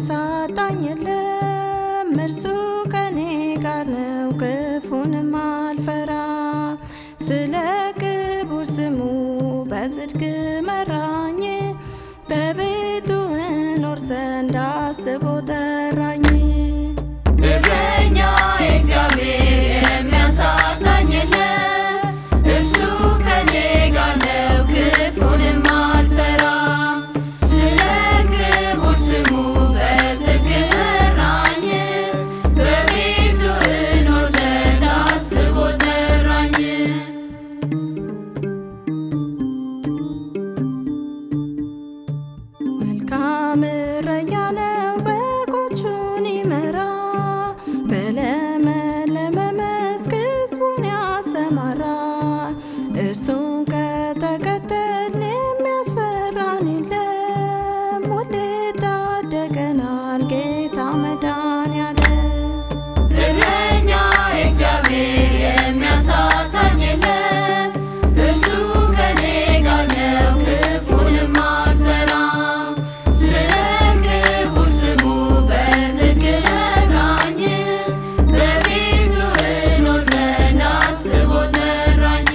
የሚያሳጣኝ የለም እርሱ ከኔ ጋር ነው ክፉንም አልፈራም ስለ ክቡር ስሙ በጽድቅ መራኝ በቤቱ እኖር ዘንድ አስቦ ጠራኝ እረኛ እግዚአብሔር የሚያሳጣኝ የለም እርሱ ከኔ ጋር ነው ክፉንም አልፈራም ስለ ክቡር ስሙ በጽድቅ መራኝ በቤቱ እኖር ዘንድ አስቦ ጠራኝ መልካም እረኛ ነው በጎቹን ይመራ በለመለመ መስክ ሕዝቡን ያሰማራ እርሱን ከተከተልን የሚያስፈራን የለም ሁሌ ታደገናል ጌታ መድኃኔዓለም እረኛ እግዚአብሔር የሚያሳጣኝ የለም እርሱ ከኔ ጋር ነው ክፉንም አልፈራም ስለ ክቡር ስሙ በጽድቅ መራኝ በቤቱ እኖር ዘንድ አስቦ ጠራኝ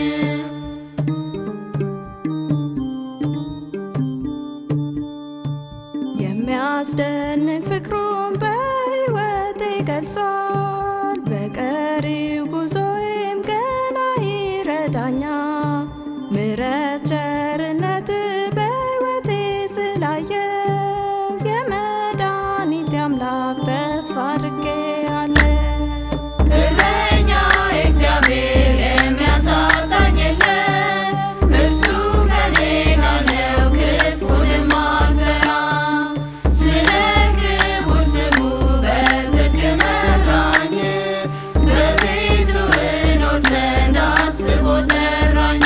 የሚያስደንቅ ፍቅሩን በሕይወቴ ገልጿል በቀሪው ጉዞዬም ገና ይረዳኛል ምሕረት ቸርነት በሕይወቴ ስላየው የመድኃኒቴ አምላክ ተስፋ አድርጌአለሁ እረኛ እግዚአብሔር የሚያሳጣኝ የለም እርሱ ከኔ ጋር ነው ክፉንም አልፈራም ስለ ክቡር ስሙ በጽድቅ መራኝ በቤቱ እኖር ዘንድ አስቦ ጠራኝ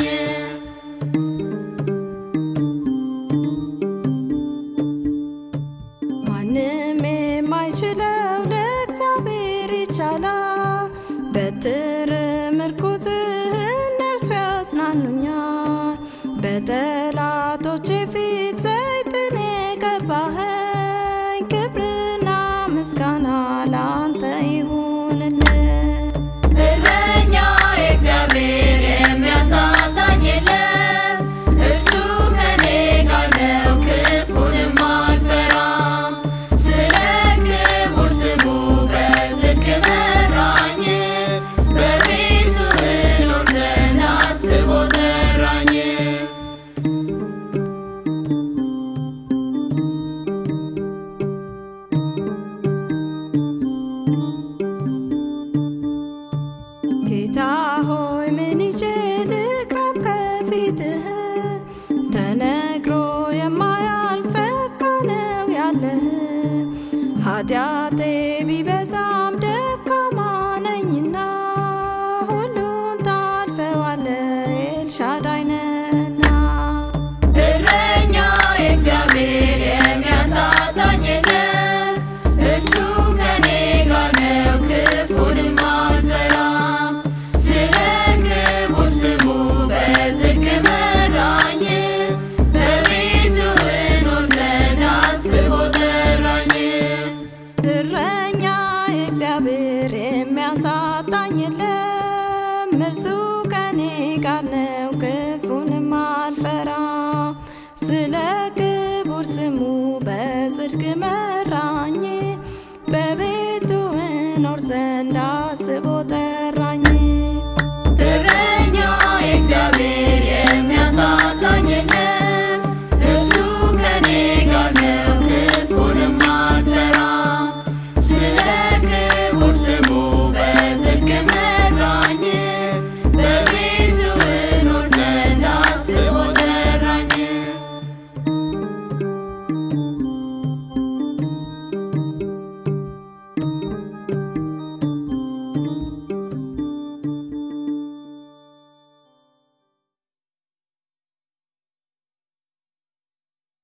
ማንም የማይችለው ለእግዚአብሔር ይቻላል በትር ምርኩዝ እነርሱ ያጽናኑኛል በጠላቶቼ ፊት ዘይትን የቀባኸኝ ክብርና ምስጋና ላንተ ይሁንልህ እረኛ እግዚአብሔር የሚያሳጣኝ የለም እርሱ ከኔ ጋር ነው ክፉንም አልፈራም ስለ ክቡር ስሙ በጽድቅ መራኝ በቤቱ እኖር ዘንድ አስቦ ጠራኝ ጌታ ሆይ ምን ይዤ ልቅረብ ከፊትህ ተነግሮ የማያልቅ ጸጋ ነው ያለህ ኃጢአቴ ቢበዛም ደካማ ነኝና ሁሉን ታልፈዋለህ ኤልሻዳይ ነህና እረኛ እግዚአብሔር የሚያሳጣኝ የለም እርሱ ከኔ ጋር ነው ክፉንም አልፈራም ስለ ክቡር ስሙ በጽድቅ መራኝ በቤቱ እኖር ዘንድ አስቦ ጠራኝ እረኛ እግዚአብሔር የሚያሳጣኝ የለም እርሱ ከኔ ጋር ነው